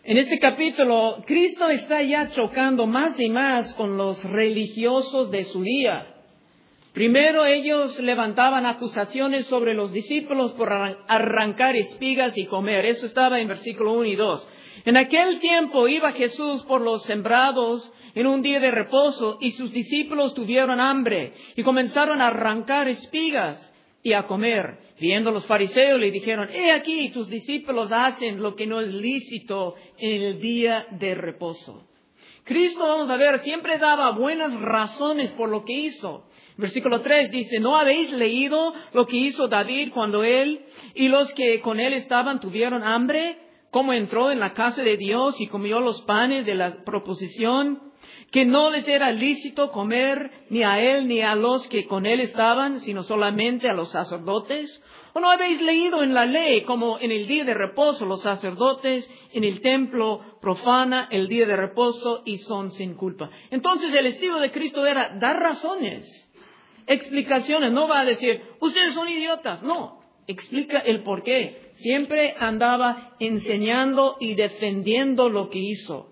En este capítulo, Cristo está ya chocando más y más con los religiosos de su día. Primero ellos levantaban acusaciones sobre los discípulos por arrancar espigas y comer. Eso estaba en versículo 1 y 2. En aquel tiempo iba Jesús por los sembrados en un día de reposo y sus discípulos tuvieron hambre y comenzaron a arrancar espigas y a comer. Viendo los fariseos le dijeron, he aquí tus discípulos hacen lo que no es lícito en el día de reposo. Cristo, vamos a ver, siempre daba buenas razones por lo que hizo. Versículo 3 dice, ¿no habéis leído lo que hizo David cuando él y los que con él estaban tuvieron hambre? ¿Cómo entró en la casa de Dios y comió los panes de la proposición? Que no les era lícito comer ni a él ni a los que con él estaban, sino solamente a los sacerdotes. ¿O no habéis leído en la ley como en el día de reposo los sacerdotes en el templo profana el día de reposo y son sin culpa? Entonces el estilo de Cristo era dar razones, explicaciones. No va a decir, ustedes son idiotas. No, explica el por qué. Siempre andaba enseñando y defendiendo lo que hizo.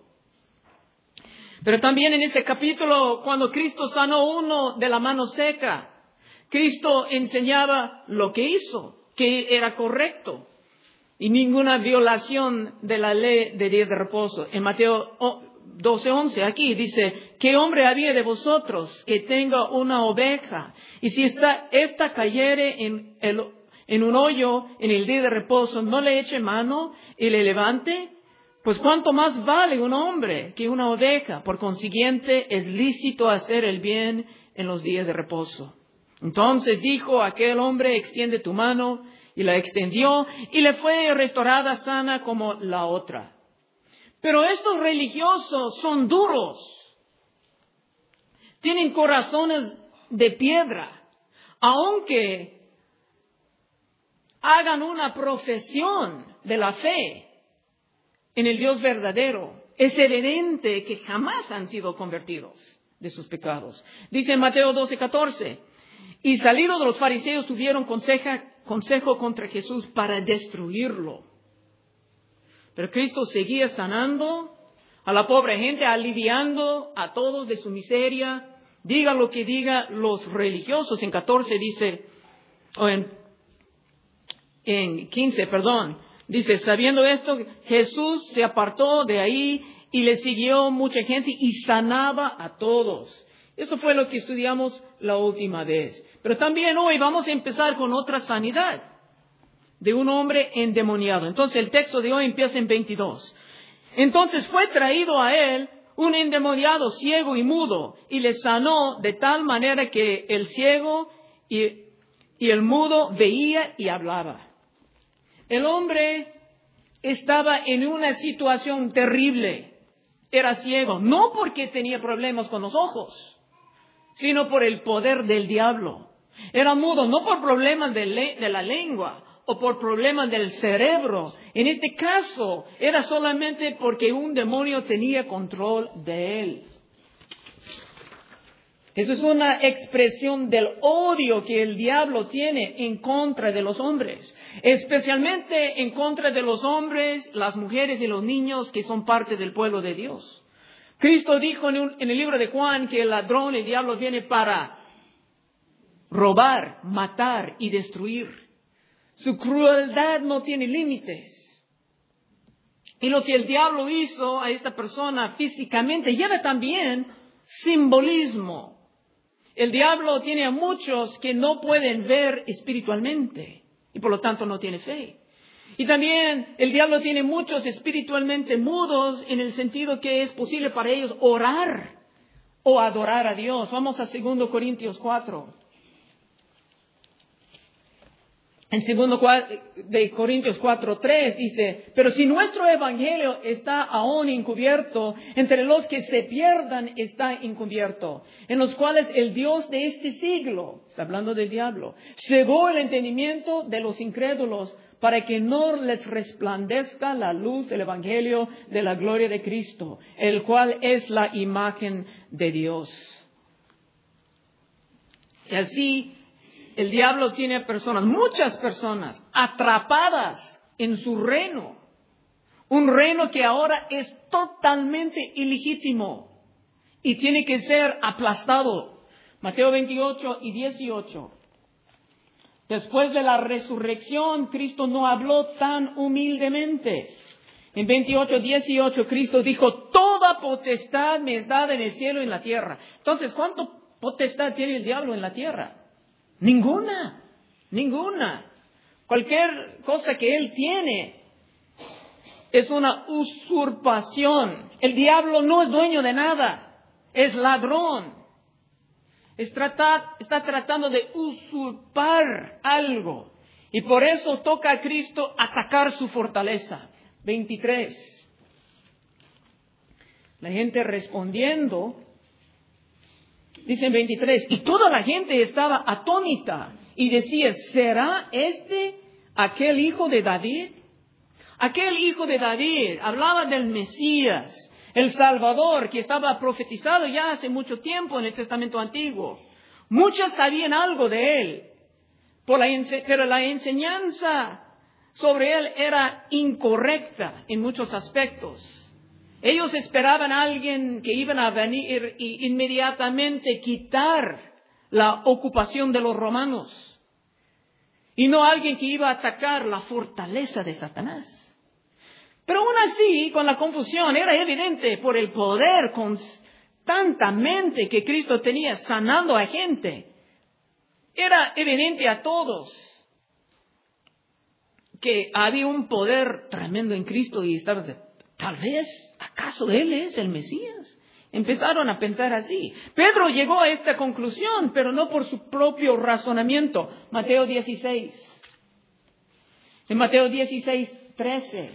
Pero también en este capítulo, cuando Cristo sanó uno de la mano seca, Cristo enseñaba lo que hizo, que era correcto, y ninguna violación de la ley de día de reposo. En Mateo 12:11, aquí dice, ¿qué hombre había de vosotros que tenga una oveja? Y si esta cayere en un hoyo en el día de reposo, ¿no le eche mano y le levante? Pues cuánto más vale un hombre que una oveja. Por consiguiente, es lícito hacer el bien en los días de reposo. Entonces dijo aquel hombre, extiende tu mano, y la extendió, y le fue restaurada sana como la otra. Pero estos religiosos son duros. Tienen corazones de piedra. Aunque hagan una profesión de la fe en el Dios verdadero, es evidente que jamás han sido convertidos de sus pecados. Dice en Mateo 12:14, y salidos los fariseos tuvieron consejo contra Jesús para destruirlo. Pero Cristo seguía sanando a la pobre gente, aliviando a todos de su miseria. Diga lo que diga los religiosos. En 14 dice, o en 15, dice, sabiendo esto, Jesús se apartó de ahí y le siguió mucha gente y sanaba a todos. Eso fue lo que estudiamos la última vez. Pero también hoy vamos a empezar con otra sanidad de un hombre endemoniado. Entonces el texto de hoy empieza en 22. Entonces fue traído a él un endemoniado ciego y mudo y le sanó de tal manera que el ciego y el mudo veía y hablaba. El hombre estaba en una situación terrible. Era ciego, no porque tenía problemas con los ojos, sino por el poder del diablo. Era mudo, no por problemas de la lengua o por problemas del cerebro. En este caso, era solamente porque un demonio tenía control de él. Eso es una expresión del odio que el diablo tiene en contra de los hombres, especialmente en contra de los hombres, las mujeres y los niños que son parte del pueblo de Dios. Cristo dijo en el libro de Juan que el ladrón, el diablo, viene para robar, matar y destruir. Su crueldad no tiene límites. Y lo que el diablo hizo a esta persona físicamente lleva también simbolismo. El diablo tiene a muchos que no pueden ver espiritualmente y por lo tanto no tiene fe. Y también el diablo tiene muchos espiritualmente mudos en el sentido que es posible para ellos orar o adorar a Dios. Vamos a 2 Corintios 4. En 2 Corintios 4:3 dice, pero si nuestro evangelio está aún encubierto, entre los que se pierdan está encubierto, en los cuales el Dios de este siglo, está hablando del diablo, cegó el entendimiento de los incrédulos para que no les resplandezca la luz del evangelio de la gloria de Cristo, el cual es la imagen de Dios. Y así, el diablo tiene personas, muchas personas, atrapadas en su reino, Un reino que ahora es totalmente ilegítimo y tiene que ser aplastado. Mateo 28 y 18. Después de la resurrección, Cristo no habló tan humildemente. En 28, 18, Cristo dijo, toda potestad me es dada en el cielo y en la tierra. Entonces, ¿cuánta potestad tiene el diablo en la tierra? Ninguna. Cualquier cosa que él tiene es una usurpación. El diablo no es dueño de nada. Es ladrón. Está tratando de usurpar algo. Y por eso toca a Cristo atacar su fortaleza. 23. La gente respondiendo, dice en 23, y toda la gente estaba atónita y decía, ¿será este aquel hijo de David? Aquel hijo de David hablaba del Mesías, el Salvador, que estaba profetizado ya hace mucho tiempo en el Testamento Antiguo. Muchos sabían algo de él, pero la enseñanza sobre él era incorrecta en muchos aspectos. Ellos esperaban a alguien que iban a venir y inmediatamente quitar la ocupación de los romanos. Y no alguien que iba a atacar la fortaleza de Satanás. Pero aún así, con la confusión, era evidente por el poder constantemente que Cristo tenía sanando a gente. Era evidente a todos que había un poder tremendo en Cristo y estaban, tal vez, ¿acaso Él es el Mesías? Empezaron a pensar así. Pedro llegó a esta conclusión, pero no por su propio razonamiento. Mateo 16. En Mateo 16, 13.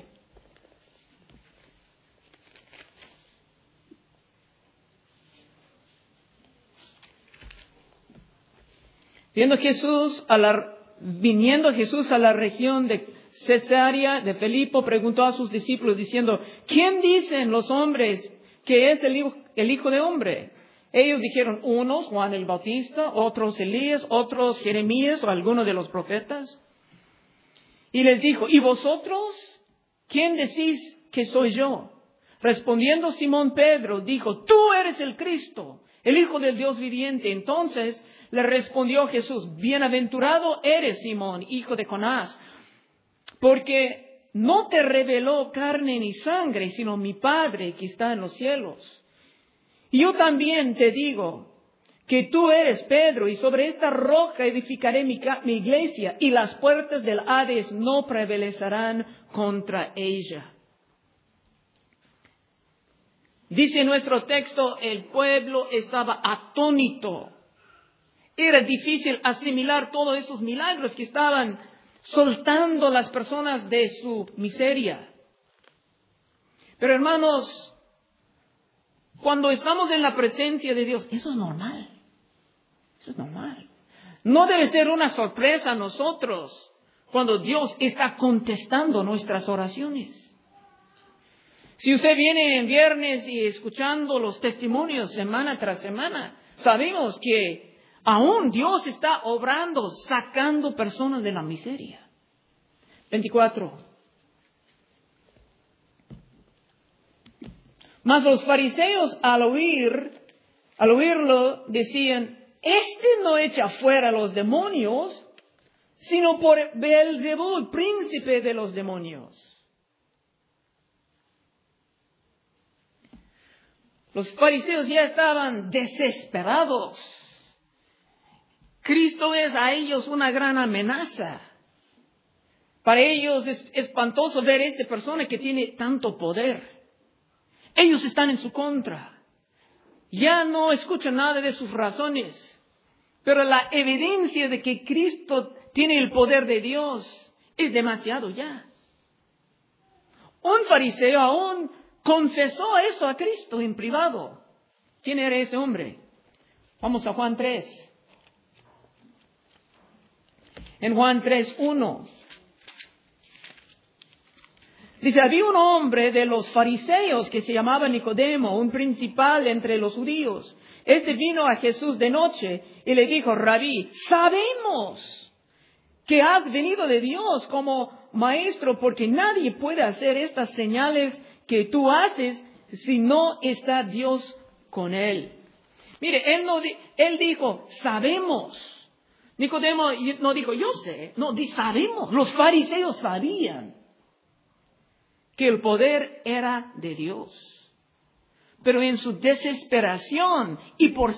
Viniendo Jesús a la región de Cesarea de Filipo, preguntó a sus discípulos diciendo, ¿quién dicen los hombres que es el Hijo de Hombre? Ellos dijeron, unos Juan el Bautista, otros Elías, otros Jeremías o alguno de los profetas. Y les dijo, ¿y vosotros? ¿Quién decís que soy yo? Respondiendo Simón Pedro, dijo, tú eres el Cristo, el Hijo del Dios viviente. Entonces le respondió Jesús, bienaventurado eres Simón, hijo de Jonás, porque no te reveló carne ni sangre, sino mi Padre que está en los cielos. Y yo también te digo que tú eres Pedro, y sobre esta roca edificaré mi iglesia, y las puertas del Hades no prevalecerán contra ella. Dice nuestro texto, el pueblo estaba atónito. Era difícil asimilar todos esos milagros que estaban soltando las personas de su miseria. Pero hermanos, cuando estamos en la presencia de Dios, eso es normal. Eso es normal. No debe ser una sorpresa a nosotros cuando Dios está contestando nuestras oraciones. Si usted viene en viernes y escuchando los testimonios semana tras semana, sabemos que aún Dios está obrando, sacando personas de la miseria. 24. Mas los fariseos al oírlo decían, este no echa fuera los demonios, sino por Beelzebú, príncipe de los demonios. Los fariseos ya estaban desesperados. Cristo es a ellos una gran amenaza. Para ellos es espantoso ver a esta persona que tiene tanto poder. Ellos están en su contra. Ya no escuchan nada de sus razones. Pero la evidencia de que Cristo tiene el poder de Dios es demasiado ya. Un fariseo aún confesó eso a Cristo en privado. ¿Quién era ese hombre? Vamos a Juan 3. En Juan 3:1. Dice, había un hombre de los fariseos que se llamaba Nicodemo, un principal entre los judíos. Este vino a Jesús de noche y le dijo, Rabí, sabemos que has venido de Dios, como Maestro, porque nadie puede hacer estas señales que tú haces si no está Dios con él. Mire, él dijo, sabemos. Nicodemo no dijo, yo sé. No, sabemos. Los fariseos sabían que el poder era de Dios. Pero en su desesperación y por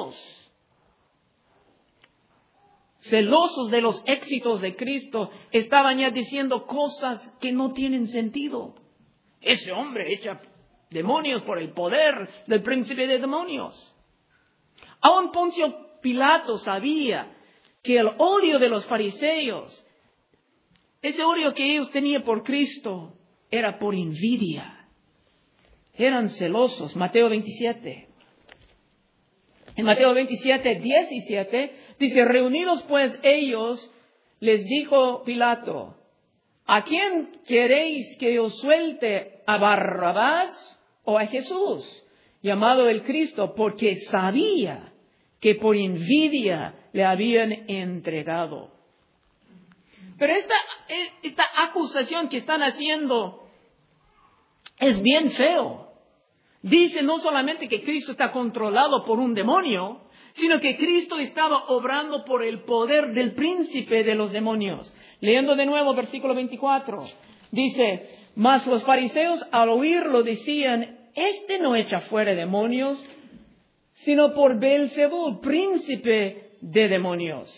celosos de los éxitos de Cristo, estaban ya diciendo cosas que no tienen sentido. Ese hombre echa demonios por el poder del príncipe de demonios. Aún Poncio Pilato sabía que el odio de los fariseos, ese odio que ellos tenían por Cristo, era por envidia. Eran celosos. Mateo 27. En Mateo 27, 17, dice, reunidos pues ellos, les dijo Pilato, ¿a quién queréis que os suelte? ¿A Barrabás o a Jesús, llamado el Cristo? Porque sabía que por envidia le habían entregado. Pero esta acusación que están haciendo es bien feo. Dice no solamente que Cristo está controlado por un demonio, sino que Cristo estaba obrando por el poder del príncipe de los demonios. Leyendo de nuevo versículo 24, dice, mas los fariseos al oírlo decían, este no echa fuera demonios, sino por Beelzebú, príncipe de demonios.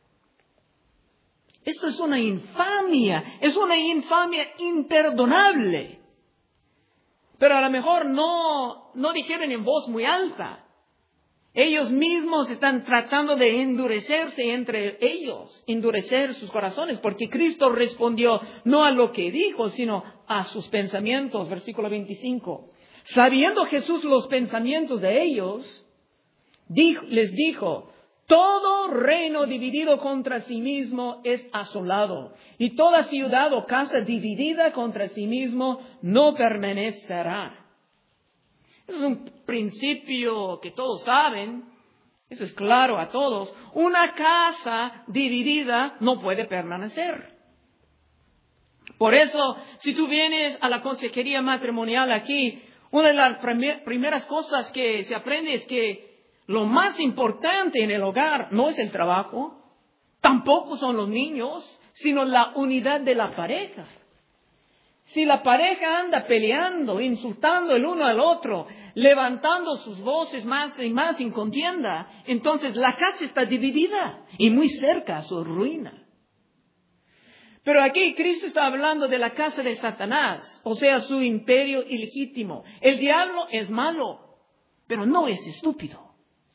Esto es una infamia imperdonable. Pero a lo mejor no dijeron en voz muy alta. Ellos mismos están tratando de endurecerse entre ellos, endurecer sus corazones, porque Cristo respondió no a lo que dijo, sino a sus pensamientos. Versículo 25. Sabiendo Jesús los pensamientos de ellos, les dijo, todo reino dividido contra sí mismo es asolado, y toda ciudad o casa dividida contra sí mismo no permanecerá. Eso es un principio que todos saben, eso es claro a todos. Una casa dividida no puede permanecer. Por eso, si tú vienes a la consejería matrimonial aquí, una de las primeras cosas que se aprende es que lo más importante en el hogar no es el trabajo, tampoco son los niños, sino la unidad de la pareja. Si la pareja anda peleando, insultando el uno al otro, levantando sus voces más y más en contienda, entonces la casa está dividida y muy cerca a su ruina. Pero aquí Cristo está hablando de la casa de Satanás, o sea, su imperio ilegítimo. El diablo es malo, pero no es estúpido.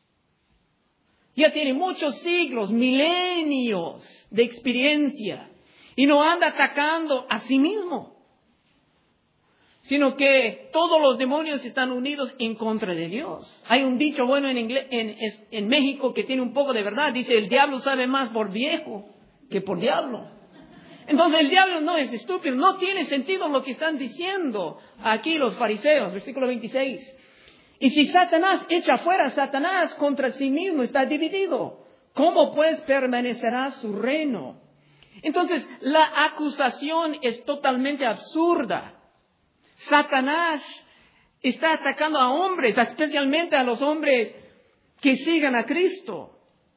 Ya tiene muchos siglos, milenios de experiencia y no anda atacando a sí mismo, sino que todos los demonios están unidos en contra de Dios. Hay un dicho bueno en México que tiene un poco de verdad. Dice, el diablo sabe más por viejo que por diablo. Entonces el diablo no es estúpido, no tiene sentido lo que están diciendo aquí los fariseos. Versículo 26. Y si Satanás echa fuera a Satanás contra sí mismo, está dividido. ¿Cómo pues permanecerá su reino? Entonces, la acusación es totalmente absurda. Satanás está atacando a hombres, especialmente a los hombres que sigan a Cristo.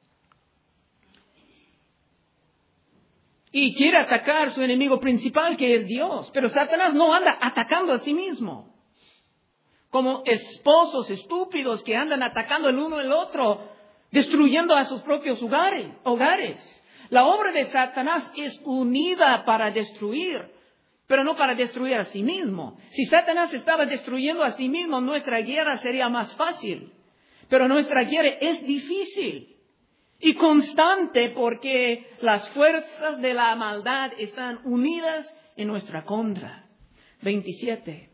Y quiere atacar a su enemigo principal, que es Dios. Pero Satanás no anda atacando a sí mismo. Como esposos estúpidos que andan atacando el uno al otro, destruyendo a sus propios hogares. La obra de Satanás es unida para destruir, pero no para destruir a sí mismo. Si Satanás estaba destruyendo a sí mismo, nuestra guerra sería más fácil. Pero nuestra guerra es difícil y constante porque las fuerzas de la maldad están unidas en nuestra contra. 27.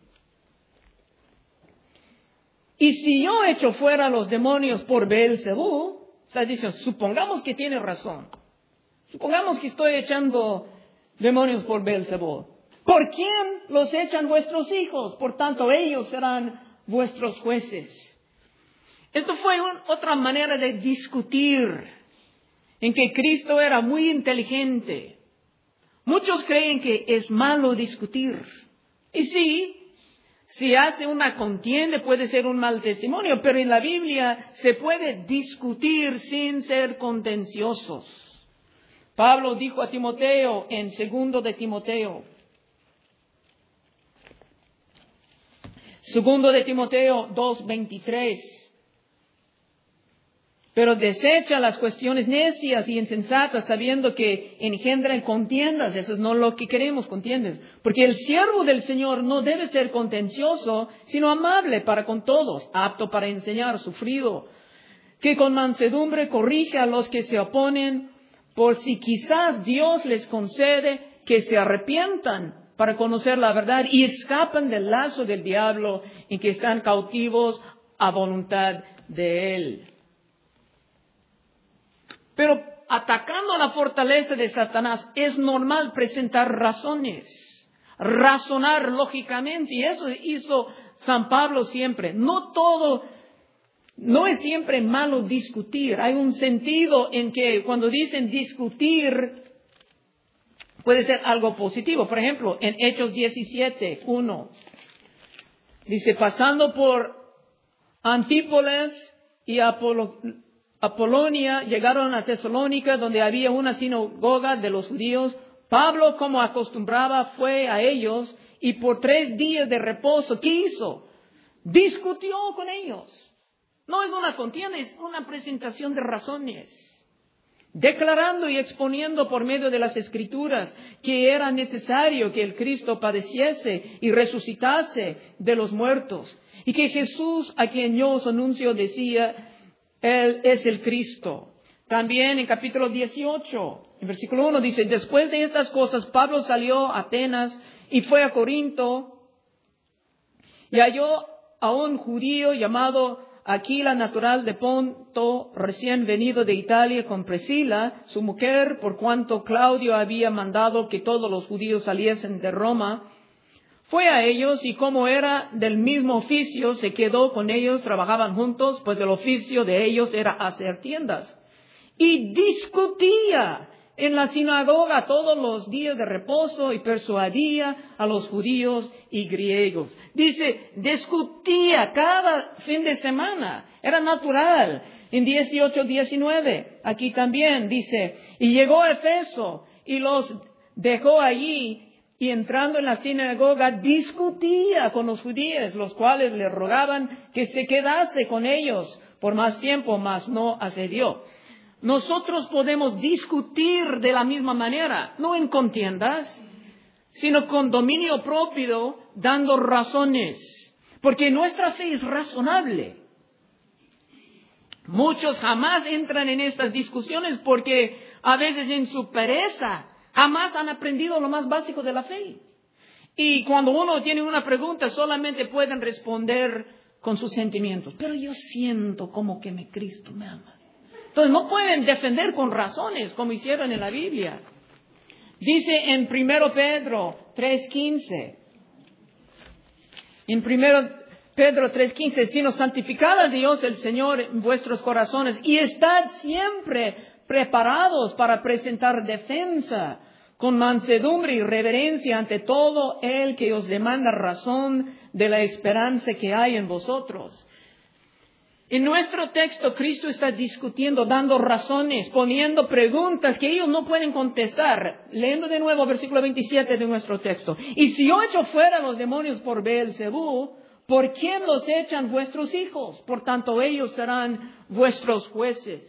Y si yo echo fuera a los demonios por Beelzebú, está diciendo, supongamos que tiene razón. Supongamos que estoy echando demonios por Beelzebú. ¿Por quién los echan vuestros hijos? Por tanto, ellos serán vuestros jueces. Esto fue otra manera de discutir en que Cristo era muy inteligente. Muchos creen que es malo discutir. Y sí, si hace una contienda puede ser un mal testimonio, pero en la Biblia se puede discutir sin ser contenciosos. Pablo dijo a Timoteo en 2 de Timoteo, 2:23, pero desecha las cuestiones necias y insensatas, sabiendo que engendran contiendas. Eso es no lo que queremos, contiendas. Porque el siervo del Señor no debe ser contencioso, sino amable para con todos, apto para enseñar, sufrido, que con mansedumbre corrige a los que se oponen, por si quizás Dios les concede que se arrepientan para conocer la verdad y escapan del lazo del diablo y que están cautivos a voluntad de él. Pero atacando la fortaleza de Satanás es normal presentar razones, razonar lógicamente, y eso hizo San Pablo siempre. No es siempre malo discutir. Hay un sentido en que cuando dicen discutir puede ser algo positivo. Por ejemplo, en Hechos 17:1 dice, pasando por Antípolis y Apolonia, llegaron a Tesalónica, donde había una sinagoga de los judíos. Pablo, como acostumbraba, fue a ellos y por 3 días de reposo, ¿qué hizo? Discutió con ellos. No es una contienda, es una presentación de razones, declarando y exponiendo por medio de las Escrituras que era necesario que el Cristo padeciese y resucitase de los muertos, y que Jesús, a quien yo os anuncio, decía, Él es el Cristo. También en capítulo 18, en versículo 1 dice, después de estas cosas Pablo salió a Atenas y fue a Corinto y halló a un judío llamado Aquila, natural de Ponto, recién venido de Italia, con Priscila, su mujer, por cuanto Claudio había mandado que todos los judíos saliesen de Roma. Fue a ellos y como era del mismo oficio, se quedó con ellos, trabajaban juntos, pues el oficio de ellos era hacer tiendas. Y discutía en la sinagoga todos los días de reposo y persuadía a los judíos y griegos. Dice, discutía cada fin de semana, era natural. En 18:19, aquí también dice, y llegó a Efeso y los dejó allí. Y entrando en la sinagoga discutía con los judíos, los cuales le rogaban que se quedase con ellos por más tiempo, mas no accedió. Nosotros podemos discutir de la misma manera, no en contiendas, sino con dominio propio, dando razones, porque nuestra fe es razonable. Muchos jamás entran en estas discusiones porque a veces en su pereza jamás han aprendido lo más básico de la fe. Y cuando uno tiene una pregunta, solamente pueden responder con sus sentimientos. Pero yo siento como que Cristo me ama. Entonces no pueden defender con razones como hicieron en la Biblia. Dice en 1 Pedro 3:15. En 1 Pedro 3:15, sino santificad a Dios el Señor en vuestros corazones y estad siempre preparados para presentar defensa con mansedumbre y reverencia ante todo el que os demanda razón de la esperanza que hay en vosotros. En nuestro texto, Cristo está discutiendo, dando razones, poniendo preguntas que ellos no pueden contestar. Leyendo de nuevo versículo 27 de nuestro texto. Y si yo echo fuera los demonios por Beelzebú, ¿por quién los echan vuestros hijos? Por tanto, ellos serán vuestros jueces.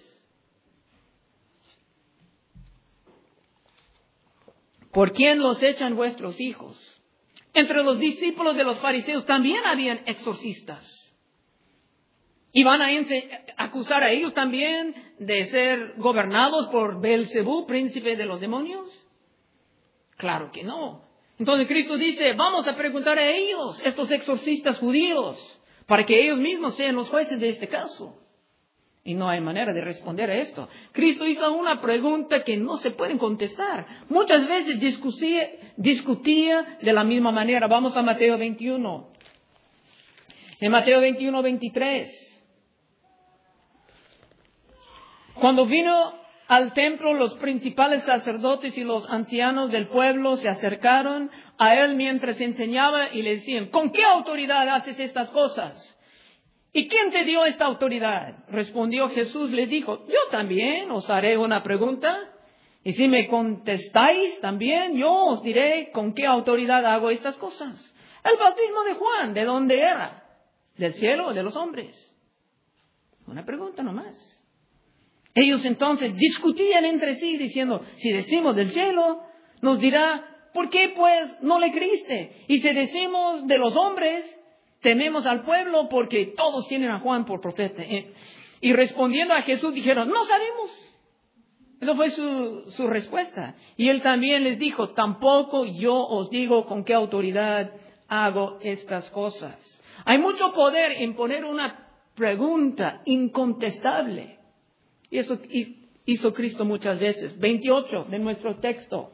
¿Por quién los echan vuestros hijos? Entre los discípulos de los fariseos también habían exorcistas. ¿Y van a acusar a ellos también de ser gobernados por Beelzebú, príncipe de los demonios? Claro que no. Entonces Cristo dice, vamos a preguntar a ellos, estos exorcistas judíos, para que ellos mismos sean los jueces de este caso. Y no hay manera de responder a esto. Cristo hizo una pregunta que no se pueden contestar. Muchas veces discutía de la misma manera. Vamos a Mateo 21. En Mateo 21:23. Cuando vino al templo, los principales sacerdotes y los ancianos del pueblo se acercaron a él mientras enseñaba y le decían, ¿con qué autoridad haces estas cosas? ¿Y quién te dio esta autoridad? Respondió Jesús, le dijo, yo también os haré una pregunta, y si me contestáis también, yo os diré con qué autoridad hago estas cosas. El bautismo de Juan, ¿de dónde era? ¿Del cielo o de los hombres? Una pregunta nomás. Ellos entonces discutían entre sí diciendo, si decimos del cielo, nos dirá, ¿por qué pues no le creíste? Y si decimos de los hombres, tememos al pueblo porque todos tienen a Juan por profeta. Y respondiendo a Jesús dijeron, no sabemos. Esa fue su respuesta. Y él también les dijo, tampoco yo os digo con qué autoridad hago estas cosas. Hay mucho poder en poner una pregunta incontestable. Y eso hizo Cristo muchas veces. 28 de nuestro texto.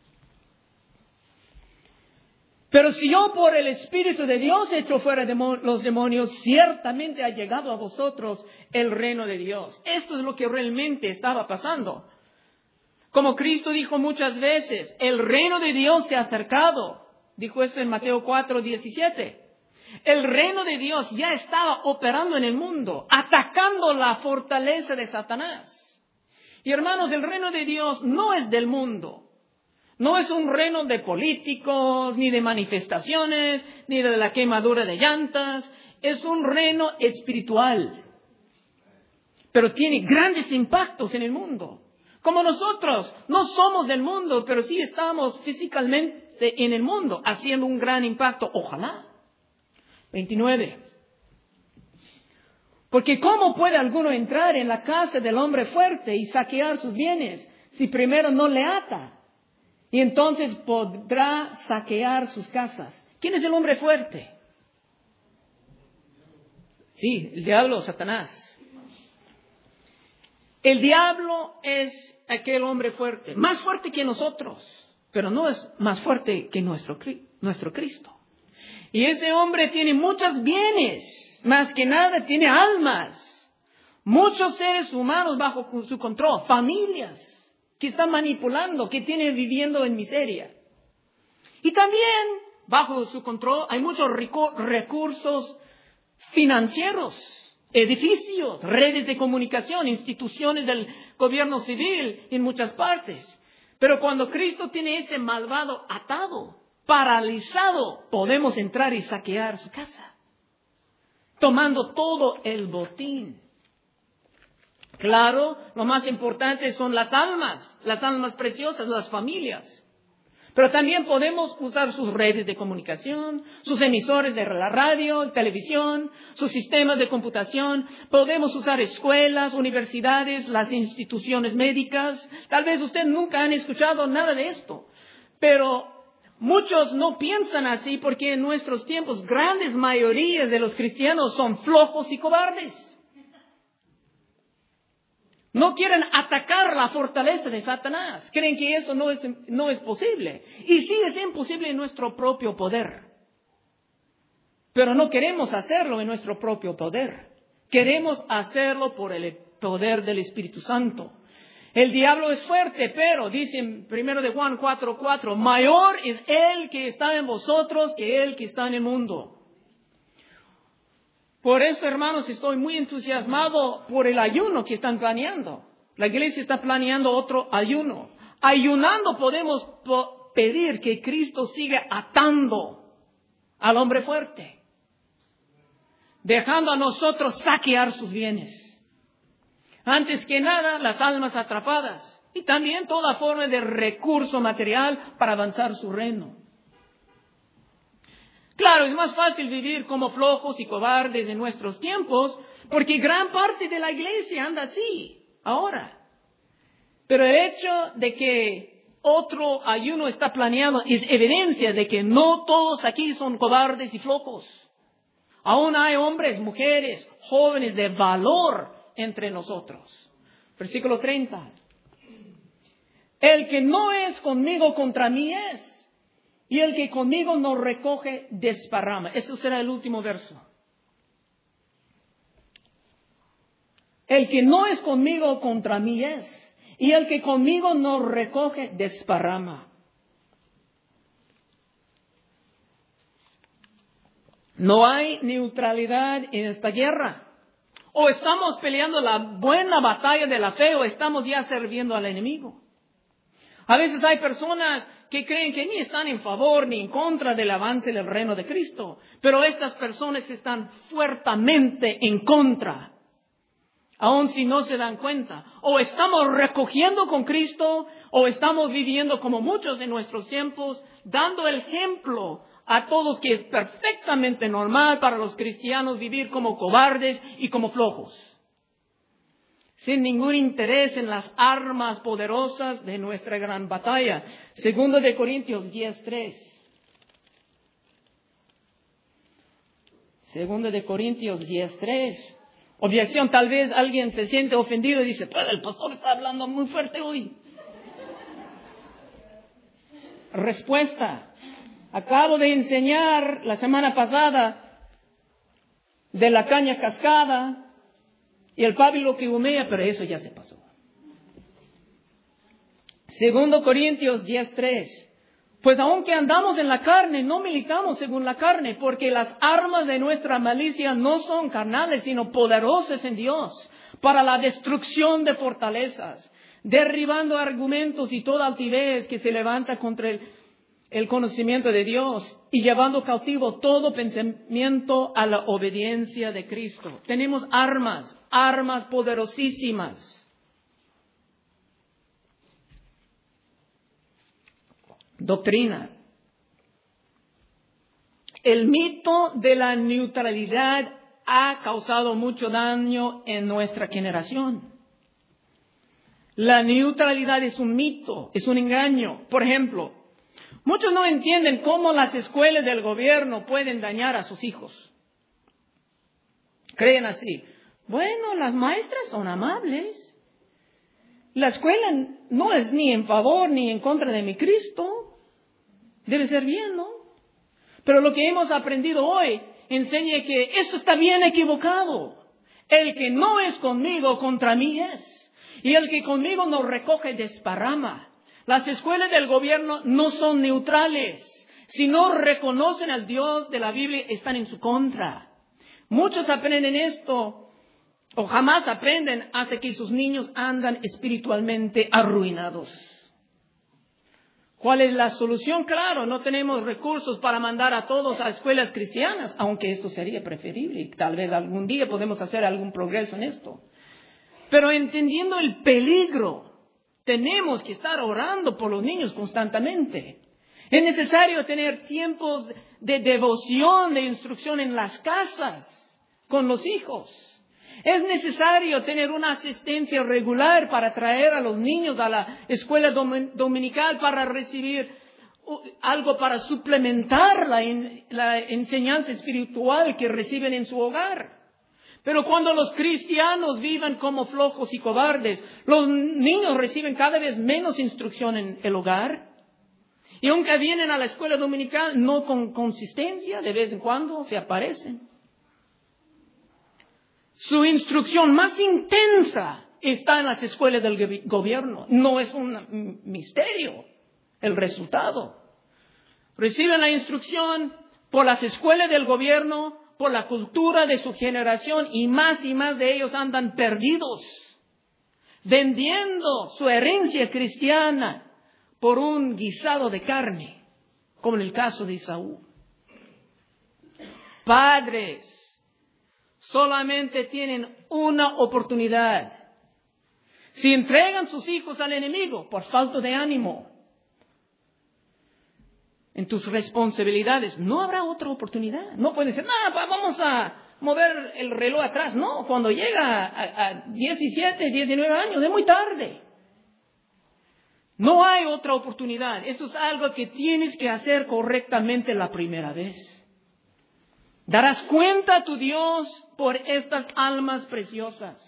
Pero si yo por el Espíritu de Dios echo fuera los demonios, ciertamente ha llegado a vosotros el reino de Dios. Esto es lo que realmente estaba pasando. Como Cristo dijo muchas veces, el reino de Dios se ha acercado. Dijo esto en Mateo 4:17. El reino de Dios ya estaba operando en el mundo, atacando la fortaleza de Satanás. Y hermanos, el reino de Dios no es del mundo. No es un reino de políticos, ni de manifestaciones, ni de la quemadura de llantas. Es un reino espiritual. Pero tiene grandes impactos en el mundo. Como nosotros no somos del mundo, pero sí estamos físicamente en el mundo, haciendo un gran impacto. Ojalá. 29. Porque ¿cómo puede alguno entrar en la casa del hombre fuerte y saquear sus bienes si primero no le ata? Y entonces podrá saquear sus casas. ¿Quién es el hombre fuerte? Sí, el diablo, Satanás. El diablo es aquel hombre fuerte, más fuerte que nosotros, pero no es más fuerte que nuestro Cristo. Y ese hombre tiene muchos bienes, más que nada tiene almas, muchos seres humanos bajo su control, familias que están manipulando, que tienen viviendo en miseria. Y también bajo su control hay muchos recursos financieros, edificios, redes de comunicación, instituciones del gobierno civil en muchas partes. Pero cuando Cristo tiene ese malvado atado, paralizado, podemos entrar y saquear su casa, tomando todo el botín. Claro, lo más importante son las almas preciosas, las familias. Pero también podemos usar sus redes de comunicación, sus emisores de la radio, televisión, sus sistemas de computación. Podemos usar escuelas, universidades, las instituciones médicas. Tal vez ustedes nunca han escuchado nada de esto. Pero muchos no piensan así porque en nuestros tiempos grandes mayorías de los cristianos son flojos y cobardes. No quieren atacar la fortaleza de Satanás. Creen que eso no es posible. Y sí es imposible en nuestro propio poder. Pero no queremos hacerlo en nuestro propio poder. Queremos hacerlo por el poder del Espíritu Santo. El diablo es fuerte, pero dice en 1 de Juan 4:4, mayor es el que está en vosotros que el que está en el mundo. Por eso, hermanos, estoy muy entusiasmado por el ayuno que están planeando. La iglesia está planeando otro ayuno. Ayunando podemos pedir que Cristo siga atando al hombre fuerte, dejando a nosotros saquear sus bienes. Antes que nada, las almas atrapadas y también toda forma de recurso material para avanzar su reino. Claro, es más fácil vivir como flojos y cobardes en nuestros tiempos, porque gran parte de la iglesia anda así, ahora. Pero el hecho de que otro ayuno está planeado es evidencia de que no todos aquí son cobardes y flojos. Aún hay hombres, mujeres, jóvenes de valor entre nosotros. Versículo 30. El que no es conmigo contra mí es. Y el que conmigo no recoge, desparrama. Eso será el último verso. El que no es conmigo, contra mí es. y el que conmigo no recoge, desparrama. No hay neutralidad en esta guerra. O estamos peleando la buena batalla de la fe o estamos ya sirviendo al enemigo. A veces hay personas que creen que ni están en favor ni en contra del avance del reino de Cristo. Pero estas personas están fuertemente en contra. Aun si no se dan cuenta. O estamos recogiendo con Cristo o estamos viviendo como muchos de nuestros tiempos, dando el ejemplo a todos que es perfectamente normal para los cristianos vivir como cobardes y como flojos, sin ningún interés en las armas poderosas de nuestra gran batalla. 2 de Corintios 10:3. 2 de Corintios 10:3. Objeción, tal vez alguien se siente ofendido y dice, pero el pastor está hablando muy fuerte hoy. Respuesta. Acabo de enseñar la semana pasada de la caña cascada y el pábilo que humea, pero eso ya se pasó. 2 Corintios 10:3. Pues aunque andamos en la carne, no militamos según la carne, porque las armas de nuestra malicia no son carnales, sino poderosas en Dios, para la destrucción de fortalezas, derribando argumentos y toda altivez que se levanta contra el conocimiento de Dios y llevando cautivo todo pensamiento a la obediencia de Cristo. Tenemos armas poderosísimas. Doctrina. El mito de la neutralidad ha causado mucho daño en nuestra generación. La neutralidad es un mito, es un engaño. Por ejemplo, muchos no entienden cómo las escuelas del gobierno pueden dañar a sus hijos. Creen así. Bueno, las maestras son amables. La escuela no es ni en favor ni en contra de mi Cristo. Debe ser bien, ¿no? Pero lo que hemos aprendido hoy enseña que esto está bien equivocado. El que no es conmigo, contra mí es. Y el que conmigo no recoge, desparrama. Las escuelas del gobierno no son neutrales. Si no reconocen al Dios de la Biblia, están en su contra. Muchos aprenden esto, o jamás aprenden hasta que sus niños andan espiritualmente arruinados. ¿Cuál es la solución? Claro, no tenemos recursos para mandar a todos a escuelas cristianas, aunque esto sería preferible y tal vez algún día podemos hacer algún progreso en esto. Pero entendiendo el peligro, tenemos que estar orando por los niños constantemente. Es necesario tener tiempos de devoción, de instrucción en las casas con los hijos. Es necesario tener una asistencia regular para traer a los niños a la escuela dominical para recibir algo para suplementar la enseñanza espiritual que reciben en su hogar. Pero cuando los cristianos viven como flojos y cobardes, los niños reciben cada vez menos instrucción en el hogar. Y aunque vienen a la escuela dominical, no con consistencia, de vez en cuando se aparecen. Su instrucción más intensa está en las escuelas del gobierno. No es un misterio el resultado. Reciben la instrucción por las escuelas del gobierno, por la cultura de su generación, y más de ellos andan perdidos, vendiendo su herencia cristiana por un guisado de carne, como en el caso de Esaú. Padres solamente tienen una oportunidad. Si entregan sus hijos al enemigo por falta de ánimo en tus responsabilidades, no habrá otra oportunidad. No pueden decir, vamos a mover el reloj atrás. No, cuando llega a 17, 19 años, es muy tarde. No hay otra oportunidad. Eso es algo que tienes que hacer correctamente la primera vez. Darás cuenta a tu Dios por estas almas preciosas.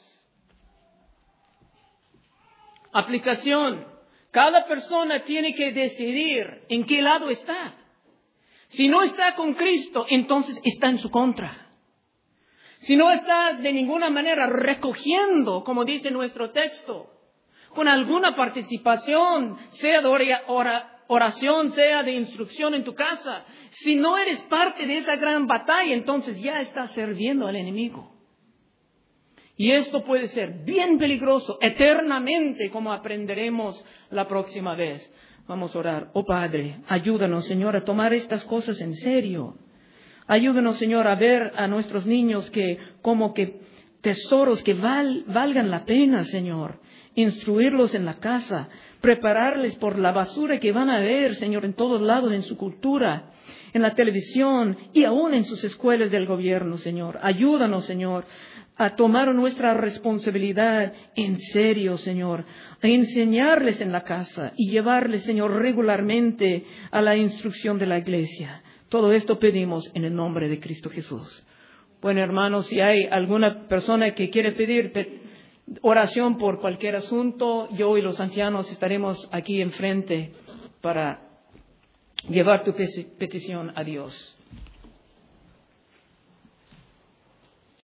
Aplicación. Cada persona tiene que decidir en qué lado está. Si no está con Cristo, entonces está en su contra. Si no estás de ninguna manera recogiendo, como dice nuestro texto, con alguna participación, sea de oración, sea de instrucción en tu casa. Si no eres parte de esa gran batalla, entonces ya estás sirviendo al enemigo. Y esto puede ser bien peligroso eternamente, como aprenderemos la próxima vez. Vamos a orar. Oh Padre, ayúdanos, Señor, a tomar estas cosas en serio. Ayúdanos, Señor, a ver a nuestros niños como que tesoros que valgan la pena, Señor. Instruirlos en la casa, prepararles por la basura que van a ver, Señor, en todos lados, en su cultura, en la televisión y aún en sus escuelas del gobierno, Señor. Ayúdanos, Señor, a tomar nuestra responsabilidad en serio, Señor, a enseñarles en la casa y llevarles, Señor, regularmente a la instrucción de la iglesia. Todo esto pedimos en el nombre de Cristo Jesús. Bueno, hermanos, si hay alguna persona que quiere pedir oración por cualquier asunto, yo y los ancianos estaremos aquí enfrente para llevar tu petición a Dios.